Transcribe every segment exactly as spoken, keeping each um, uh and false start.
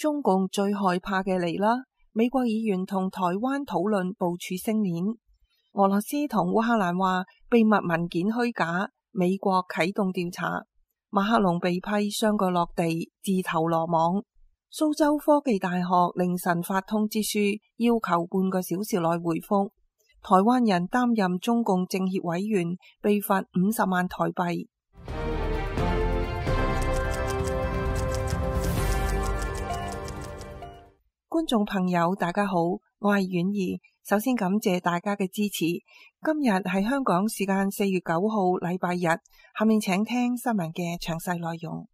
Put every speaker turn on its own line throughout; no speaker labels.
中共最害怕嘅嚟啦！美國議員同台灣討論部署星鏈。俄羅斯同烏克蘭話秘密文件虛假，美國啟動調查。馬克龍被批雙腳落地，自投羅網。蘇州科技大學凌晨發通知書，要求半個小時內回覆。台灣人擔任中共政協委員，被罰五十萬台幣。觀眾朋友大家好，我係婉兒，首先感謝大家嘅支持。今日係香港時間四月九號禮拜日，下面請聽新聞嘅詳細內容。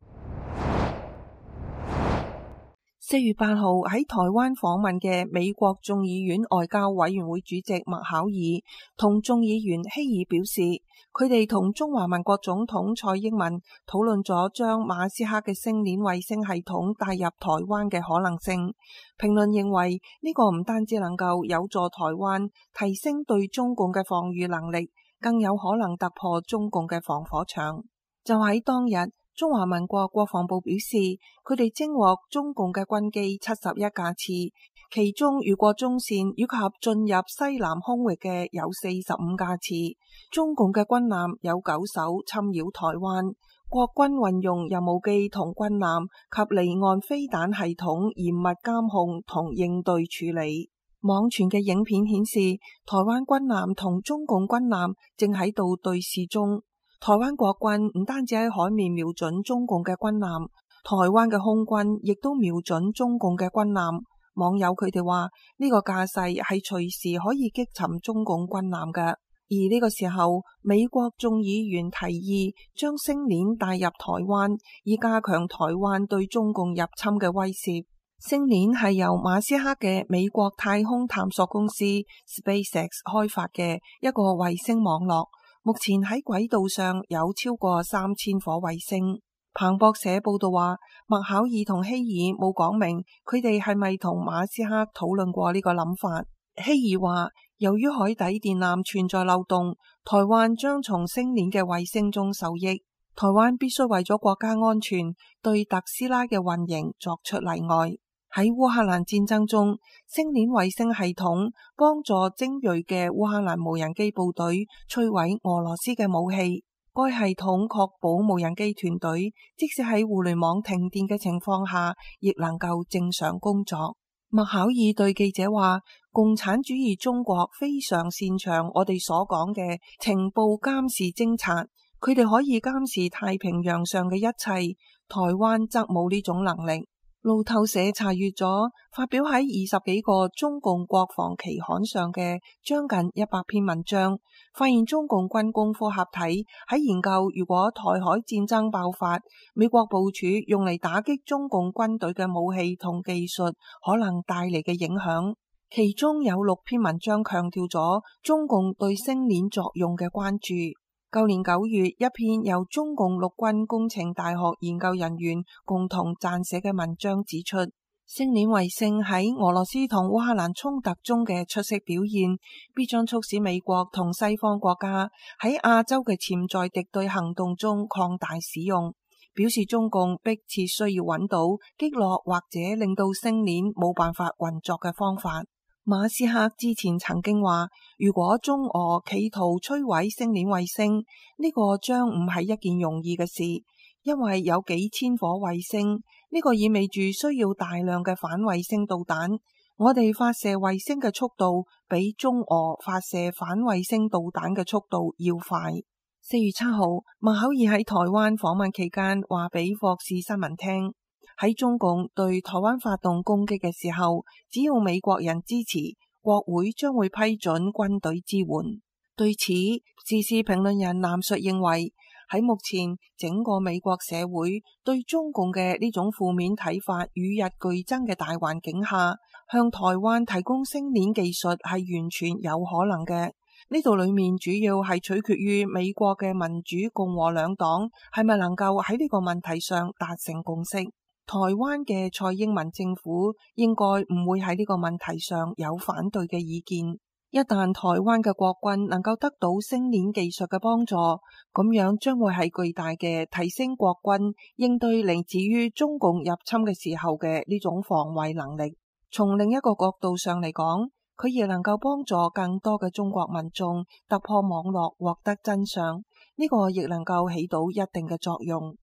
四月八號喺台灣訪問嘅美國眾議院外交委員會主席麥考爾同眾議員希爾表示，佢哋同中華民國總統蔡英文討論咗將馬斯克嘅星鏈衛星系統帶入台灣嘅可能性。評論認為呢個唔單止能夠有助台灣提升對中共嘅防禦能力，更有可能突破中共嘅防火牆。就喺當日，中華民國國防部表示，佢哋偵獲中共嘅軍機七十一架次，其中越過中線以及進入西南空域嘅有四十五架次。中共嘅軍艦有九艘侵擾台灣，國軍運用任務機同軍艦及離岸飛彈系統嚴密監控同應對處理。網傳嘅影片顯示，台灣軍艦同中共軍艦正喺度對視中。台灣國軍唔單止喺海面瞄準中共嘅軍艦，台灣嘅空軍亦都瞄準中共嘅軍艦。網友佢哋話呢個架勢係隨時可以擊沉中共軍艦嘅。而呢個時候，美國眾議員提議將星鏈帶入台灣，以加強台灣對中共入侵嘅威懾。星鏈係由馬斯克嘅美國太空探索公司 SpaceX 開發嘅一個衛星網絡。目前喺軌道上有超過三千顆衛星。彭博社報道話，麥考爾同希爾冇講明佢哋係咪同馬斯克討論過呢個諗法。希爾話，由於海底電纜存在漏洞，台灣將從星鏈嘅衛星中受益。台灣必須為咗國家安全，對特斯拉嘅運營作出例外。喺烏克蘭戰爭中，星鏈衛星系統幫助精銳嘅烏克蘭無人機部隊摧毀俄羅斯嘅武器。該系統確保無人機團隊即使喺互聯網停電嘅情況下，亦能夠正常工作。麥考爾對記者話，共產主義中國非常擅長我哋所講嘅情報監視偵察，佢哋可以監視太平洋上嘅一切，台灣則冇呢種能力。路透社查閱咗發表喺二十幾個中共國防期刊上嘅將近一百篇文章，發現中共軍工科合體喺研究如果台海戰爭爆發，美國部署用嚟打擊中共軍隊嘅武器同技術可能帶嚟嘅影響。其中有六篇文章強調咗中共對星鏈作用嘅關注。舊年九月，一篇由中共陸軍工程大學研究人員共同撰寫嘅文章指出，星鏈衛星喺俄羅斯同烏克蘭衝突中嘅出色表現，必將促使美國同西方國家喺亞洲嘅潛在敵對行動中擴大使用，表示中共迫切需要揾到擊落或者令到星鏈冇辦法運作嘅方法。馬斯克之前曾經話，如果中俄企圖摧毀星鏈衛星，呢個將唔係一件容易嘅事，因為有幾千顆衛星，呢個意味住需要大量嘅反衛星導彈。我哋發射衛星嘅速度比中俄發射反衛星導彈嘅速度要快。四月七號，麥考爾喺台灣訪問期間話俾霍士新聞聽，喺中共對台灣發動攻擊嘅時候，只要美國人支持，國會將會批准軍隊支援。對此，時事評論人藍述認為，喺目前整個美國社會對中共嘅呢種負面睇法與日俱增嘅大環境下，向台灣提供星鏈技術係完全有可能嘅。呢度裏面主要係取決於美國嘅民主共和兩黨係咪能夠喺呢個問題上達成共識。台灣嘅蔡英文政府應該唔會喺呢個問題上有反對嘅意見， 一旦台灣嘅國軍能夠得到星鏈技術嘅幫助，咁樣將會係巨大嘅提升國軍應對嚟自於中共入侵嘅時候嘅呢種防衛能力。從另一個角度上嚟講，佢亦能夠幫助更多嘅中國民眾突破網絡，獲得真相。呢個亦能夠起到一定嘅作用。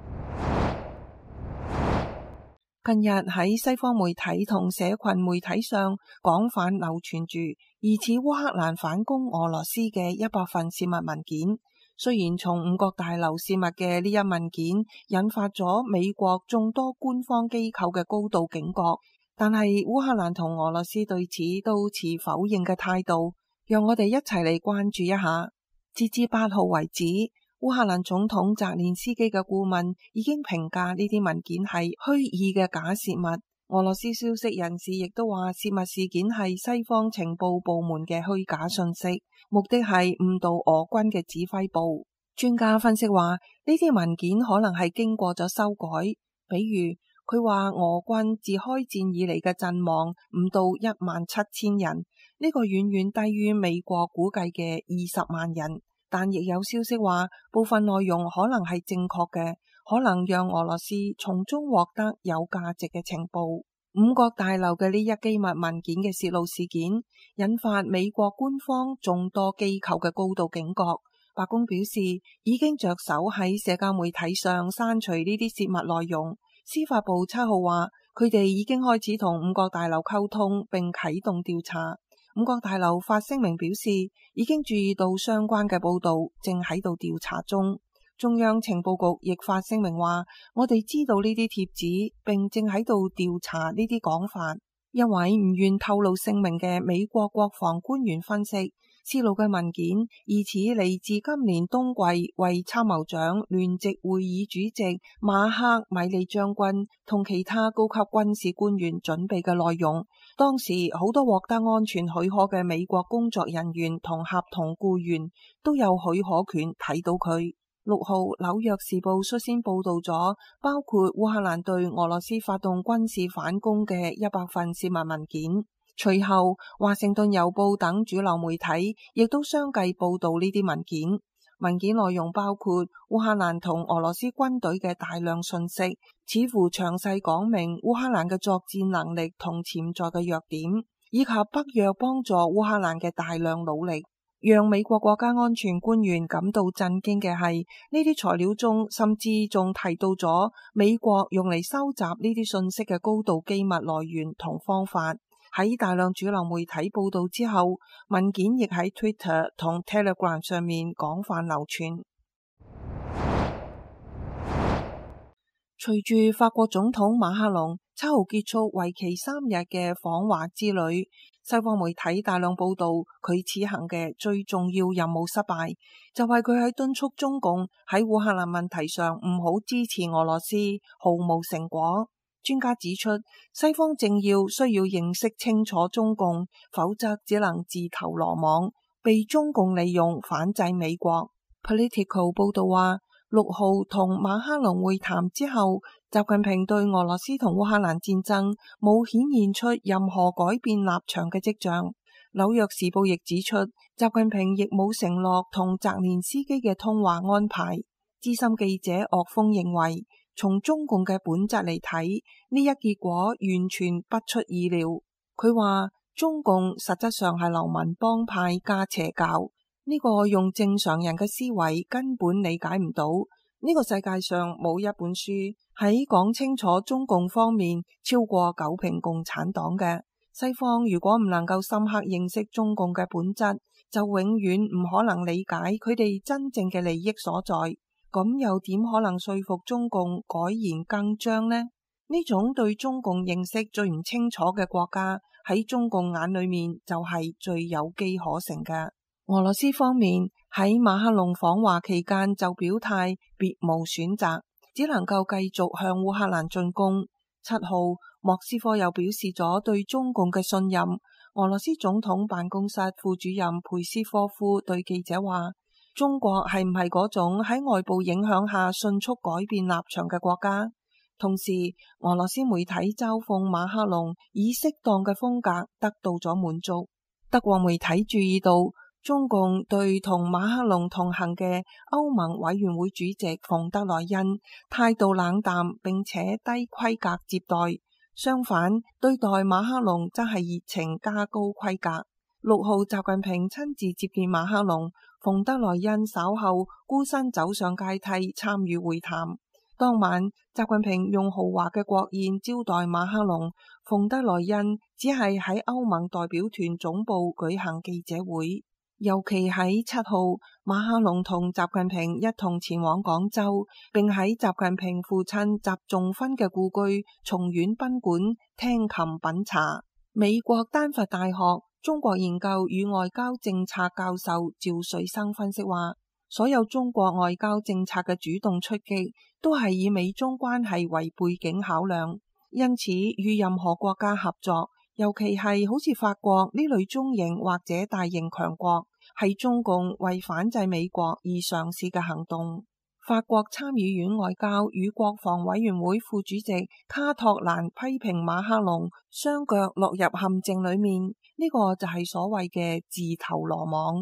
近日喺西方媒體同社群媒體上廣泛流傳住疑似烏克蘭反攻俄羅斯嘅一百份泄密文件。雖然從五角大樓泄密嘅呢一文件引發咗美國眾多官方機構嘅高度警覺，但係烏克蘭同俄羅斯對此都持否認嘅態度。讓我哋一齊嚟關注一下。截至八號為止，烏克蘭總統澤連斯基嘅顧問已經評價呢啲文件係虛擬嘅假泄密。俄羅斯消息人士亦都話泄密事件係西方情報部門嘅虛假信息，目的係誤導俄軍嘅指揮部。專家分析話呢啲文件可能係經過咗修改，比如佢話俄軍自開戰以嚟嘅陣亡唔到一萬七千人，呢個遠遠低於美國估計嘅二十萬人。但亦有消息話，部分內容可能係正確嘅，可能讓俄羅斯從中獲得有價值嘅情報。五角大樓嘅呢一機密文件嘅洩露事件，引發美國官方眾多機構嘅高度警覺。白宮表示已經着手喺社交媒體上刪除呢啲洩密內容。司法部七號話，佢哋已經開始同五角大樓溝通並啟動調查。五角大樓發聲明表示，已經注意到相關嘅報道，正喺度調查中。中央情報局亦發聲明話，我哋知道呢啲帖子，並正喺度調查呢啲講法。一位唔願透露姓名嘅美國國防官員分析，洩露嘅文件疑似嚟自今年冬季為參謀長聯席會議主席馬克米利將軍同其他高級軍事官員準備嘅內容。當時好多獲得安全許可嘅美國工作人員同合同僱員都有許可權睇到佢。六號紐約時報率先報道咗包括烏克蘭對俄羅斯發動軍事反攻嘅一百份泄密文件。隨後華盛頓郵報等主流媒體亦都相繼報道呢啲文件。文件內容包括烏克蘭同俄羅斯軍隊嘅大量信息，似乎詳細講明烏克蘭嘅作戰能力同潛在嘅弱點，以及北約幫助烏克蘭嘅大量努力。讓美國國家安全官員感到震驚嘅係，呢啲材料中甚至仲提到咗美國用嚟收集呢啲信息嘅高度機密來源同方法。喺大量主流媒體報道之後，文件亦喺 Twitter 同 Telegram 上面廣泛流傳。隨住法國總統馬克龍七號結束為期三日嘅訪華之旅，西方媒體大量報道佢此行嘅最重要任務失敗，就係佢喺敦促中共喺烏克蘭問題上唔好支持俄羅斯，毫無成果。專家指出，西方政要需要認識清楚中共，否則只能自投羅網，被中共利用反制美國。Political 報道話，六號同馬克龍會談之後，習近平對俄羅斯同烏克蘭戰爭冇顯現出任何改變立場嘅跡象。紐約時報亦指出，習近平亦冇承諾同澤連斯基嘅通話安排。資深記者岳峰認為，從中共嘅本質嚟睇，呢一結果完全不出意料。佢話中共實質上係流民幫派加邪教，呢個用正常人嘅思維根本理解唔到。呢個世界上冇一本書喺講清楚中共方面超過九評共產黨嘅。西方如果唔能夠深刻認識中共嘅本質，就永遠唔可能理解佢哋真正嘅利益所在。咁又點可能說服中共改弦更張呢？呢種對中共認識最唔清楚嘅國家，喺中共眼裏面就係最有機可乘嘅。俄羅斯方面喺馬克龍訪華期間就表態別無選擇，只能夠繼續向烏克蘭進攻。七號莫斯科又表示咗對中共嘅信任。俄羅斯總統辦公室副主任佩斯科夫對記者話，中國係唔係嗰種喺外部影響下迅速改變立場嘅國家？同時，俄羅斯媒體嘲諷馬克龍以適當嘅風格得到咗滿足。 德國媒體注意到，中共對同馬克龍同行嘅歐盟委員會主席馮德萊恩態度冷淡並且低規格接待，相反對待馬克龍則係熱情加高規格。六號習近平親自接見馬克龍，馮德萊恩稍後孤身走上階梯參與會談。當晚習近平用豪華嘅國宴招待馬克龍，馮德萊恩只係喺歐盟代表團總部舉行記者會。尤其喺七號，馬克龍同習近平一同前往廣州，並喺習近平父親習仲勳嘅故居松苑賓館聽琴品茶。美國丹佛大學中國研究與外交政策教授趙水生分析話，所有中國外交政策嘅主動出擊都係以美中關係為背景考量，因此與任何國家合作，尤其係好似法國呢類中型或者大型強國，係中共為反制美國而嘗試嘅行動。法國參議院外交與國防委員會副主席卡托蘭批評馬克龍雙腳落入陷阱裏面，呢個就係所謂嘅自投羅網。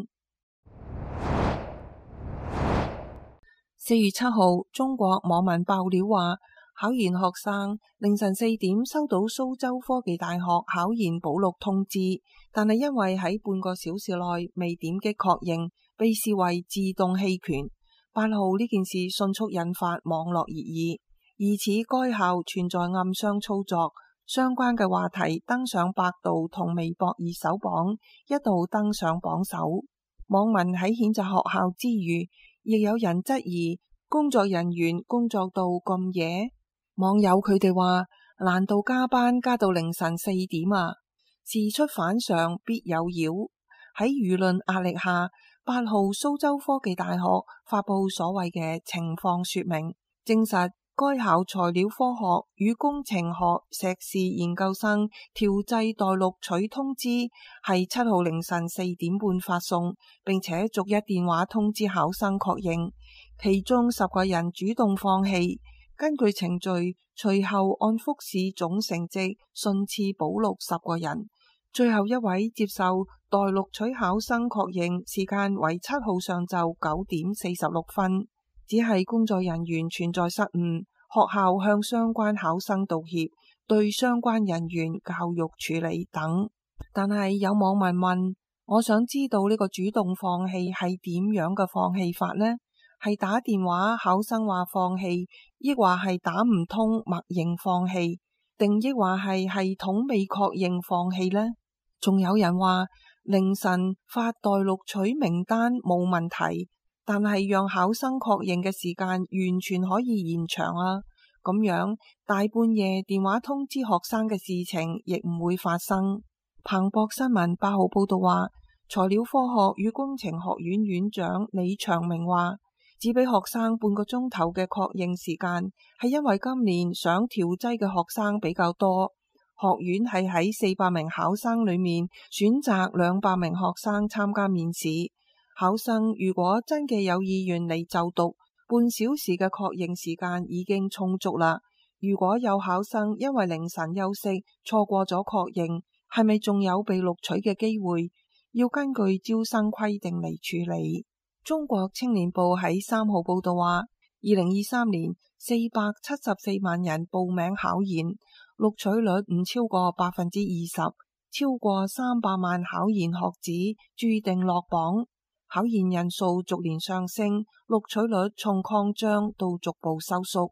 四月七號，中國網民爆料話，考研學生凌晨四點收到蘇州科技大學考研補錄通知，但係因為喺半個小時內未點擊確認，被視為自動棄權。八號呢件事迅速引發網絡熱議，疑似該校存在暗箱操作，相關嘅話題登上百度同微博熱搜榜，一度登上榜首。網民喺譴責學校之餘，亦有人質疑工作人員工作到咁夜。網友佢哋話，難道加班加到凌晨四點啊？事出反常必有妖。喺輿論壓力下，八號蘇州科技大學發佈所謂嘅情況說明，證實該校材料科學與工程學碩士研究生調劑待錄取通知係七號凌晨四點半發送，並且逐一電話通知考生確認，其中十個人主動放棄。根據程序，隨後按複試總成績順次補錄十個人，最後一位接受待錄取考生確認時間為七號上晝九點四十六分，只係工作人員存在失誤，學校向相關考生道歉，對相關人員教育處理等。但係有網民問，我想知道呢個主動放棄係點樣嘅放棄法呢？係打電話考生話放棄，抑或係打唔通默認放棄，定抑或係系統未確認放棄呢？仲有人話凌晨發待錄取名單冇問題，但係讓考生確認嘅時間完全可以延長啊！咁樣大半夜電話通知學生嘅事情亦唔會發生。彭博新聞八號報道話，材料科學與工程學院院長李長明話，只俾學生半個鐘頭嘅確認時間，係因為今年想調劑嘅學生比較多，學院係喺四百名考生裏面選擇兩百名學生參加面試。考生如果真嘅有意願嚟就讀，半小時嘅確認時間已經充足啦。如果有考生因為凌晨休息錯過咗確認，係咪仲有被錄取嘅機會？要根據招生規定嚟處理。中國青年報喺三號報道話，二零二三年四百七十四萬人報名考研，錄取率唔超過百分之二十，超過三百萬考研學子注定落榜。考研人數逐年上升，錄取率從擴張到逐步收縮。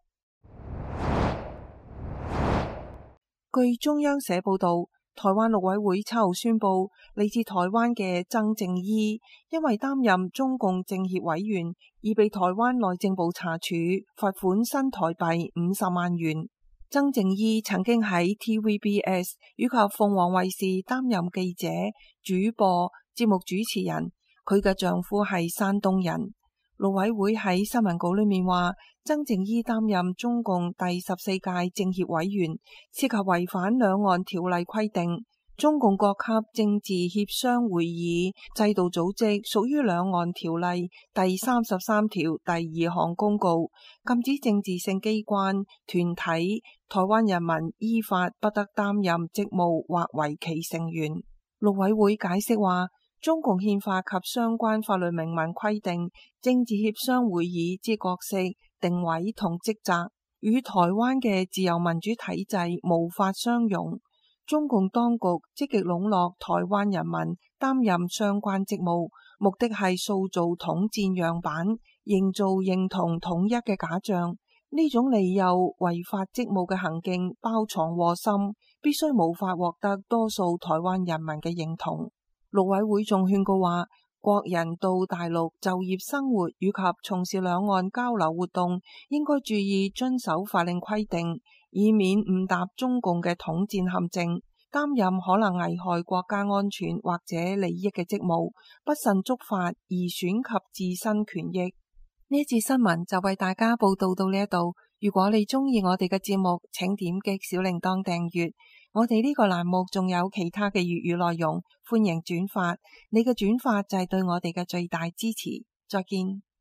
據中央社報道，台灣陸委會七號宣布，嚟自台灣嘅曾正伊因為擔任中共政協委員，而被台灣內政部查處，罰款新台幣五十萬元。曾正伊曾經喺 T V B S 以及鳳凰衛視擔任記者、主播、節目主持人。佢嘅丈夫係山東人。陸委會喺新聞稿裏面話，曾正伊擔任中共第十四屆政協委員，涉及違反兩岸條例規定。中共各級政治協商會議制度組織屬於兩岸條例第三十三條第二項公告，禁止政治性機關、團體、台灣人民依法不得擔任職務或為其成員。 陸委會解釋話，中共憲法及相關法律明文規定，政治協商會議之角色、定位同職責與台灣嘅自由民主體制無法相容。中共當局積極籠絡台灣人民擔任相關職務，目的係塑造統戰樣板，營造認同統一嘅假象。呢種利誘違法職務嘅行徑包藏禍心，必須無法獲得多數台灣人民嘅認同。陸委會仲勸告話，國人到大陸就業生活以及從事兩岸交流活動，應該注意遵守法令規定，以免誤踏中共嘅統戰陷阱，擔任可能危害國家安全或者利益嘅職務，不慎觸犯而損及自身權益。呢一節新聞就為大家報道到呢一度。如果你鍾意我哋嘅節目，請點擊小鈴鐺訂閱。我哋呢個欄目仲有其他嘅粵語內容，歡迎轉發。你嘅轉發就係對我哋嘅最大支持。再見。